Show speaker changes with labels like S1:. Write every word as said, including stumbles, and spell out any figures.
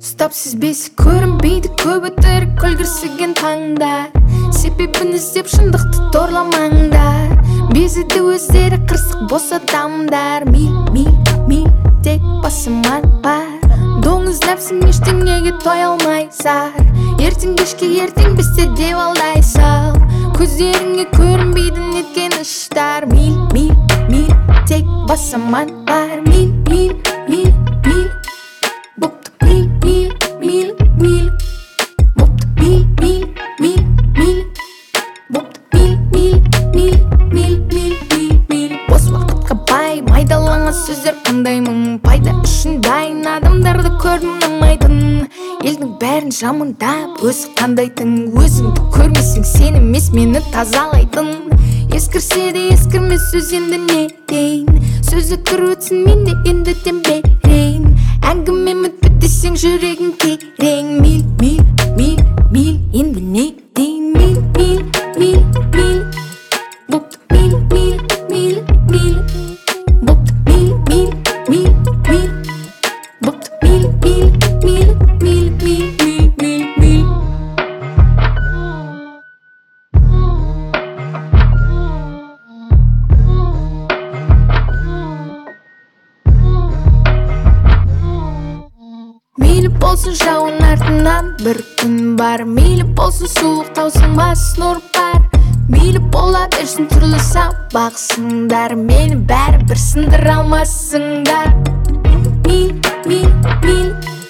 S1: Ұстапсыз бесі көрінбейді көп өтір күлгірсіген таңдар. Себебін іздеп шындықты торламаңдар. Безіді өздері қырсық бос адамдар. Мил, мил, мил, тек басыман бар. Доңыз нәпсің ештеңеге той алмай зар. Ертең кешке ертең бісте деп алдай сал. Көздеріңе көрінбейді неткен іштар. Мил, мил, мил, тек басыман бар. Мил, мил, мил, мил. Бопты мил, мил, мил, мил. Бопты мил, мил, мил, мил. Бопты мил, мил, мил, мил, мил, мил, мил. Бос уақытқа бай майдалаңа сөздер қандай мың. Пайда үшін дайын адамдарды көрдім ұнамайтын. Елдің бәрін жамандап өзі қандайтын. Өзіңді көрмесең сен емес мені тазалайтын. Ескірсе де ескірмес сөз енді не дейін. Сөз өткір өтсін мен де енді дем берейін. Әңгіме мүтпіт десең жүрегің терең. Мил, мил, мил, мил, енді не дейін. Мил, мил, мил, мил. Бопты мил, мил, мил, мил. Бопты мил, мил, мил, мил. Бопты мил, мил, мил, мил, мил, мил, мил, мил. Мейлі болсын жауын артынан бір күн бар. Мейлі болсын суық таусың бас нұр бар. Мейлі бола берсін түрлі сабақсыңдар. Мені бәрі бір сындыра алмасыңдар. Мил, мил, мил.